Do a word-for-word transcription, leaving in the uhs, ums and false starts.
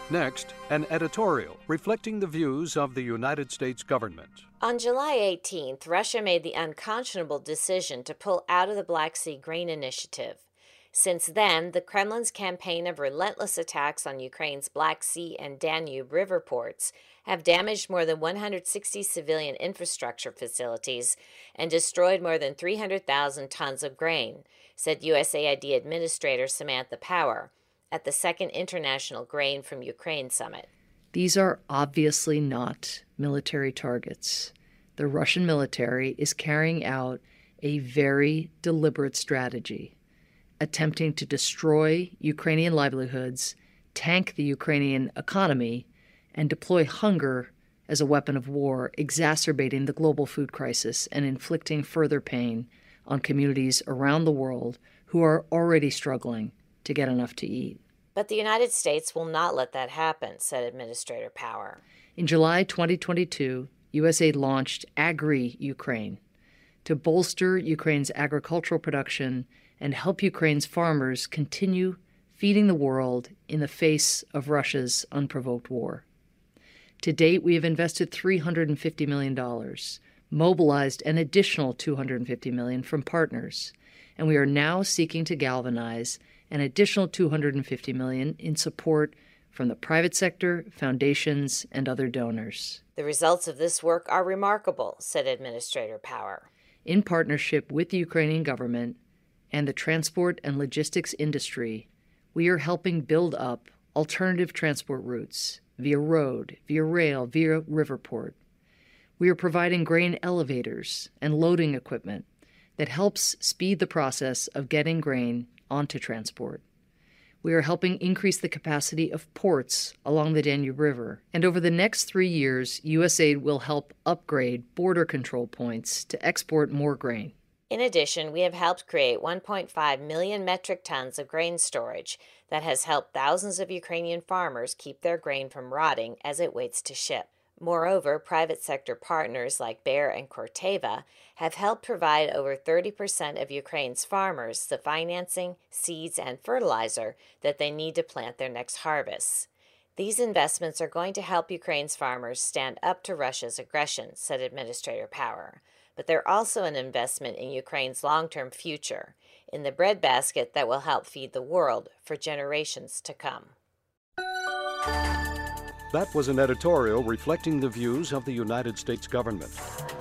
Next, an editorial reflecting the views of the United States government. On July eighteenth, Russia made the unconscionable decision to pull out of the Black Sea Grain Initiative. Since then, the Kremlin's campaign of relentless attacks on Ukraine's Black Sea and Danube river ports have damaged more than one hundred sixty civilian infrastructure facilities and destroyed more than three hundred thousand tons of grain, said U S A I D Administrator Samantha Power at the Second International Grain from Ukraine Summit. These are obviously not military targets. The Russian military is carrying out a very deliberate strategy, attempting to destroy Ukrainian livelihoods, tank the Ukrainian economy, and deploy hunger as a weapon of war, exacerbating the global food crisis and inflicting further pain on communities around the world who are already struggling to get enough to eat. But the United States will not let that happen, said Administrator Power. In July twenty twenty-two, U S A I D launched Agri-Ukraine to bolster Ukraine's agricultural production and help Ukraine's farmers continue feeding the world in the face of Russia's unprovoked war. To date, we have invested three hundred fifty million dollars, mobilized an additional two hundred fifty million dollars from partners, and we are now seeking to galvanize an additional two hundred fifty million dollars in support from the private sector, foundations, and other donors. The results of this work are remarkable, said Administrator Power. In partnership with the Ukrainian government and the transport and logistics industry, we are helping build up alternative transport routes via road, via rail, via riverport. We are providing grain elevators and loading equipment that helps speed the process of getting grain onto transport. We are helping increase the capacity of ports along the Danube River. And over the next three years, U S A I D will help upgrade border control points to export more grain. In addition, we have helped create one point five million metric tons of grain storage that has helped thousands of Ukrainian farmers keep their grain from rotting as it waits to ship. Moreover, private sector partners like Bayer and Corteva have helped provide over thirty percent of Ukraine's farmers the financing, seeds, and fertilizer that they need to plant their next harvests. These investments are going to help Ukraine's farmers stand up to Russia's aggression, said Administrator Power. But they're also an investment in Ukraine's long-term future, in the breadbasket that will help feed the world for generations to come. That was an editorial reflecting the views of the United States government.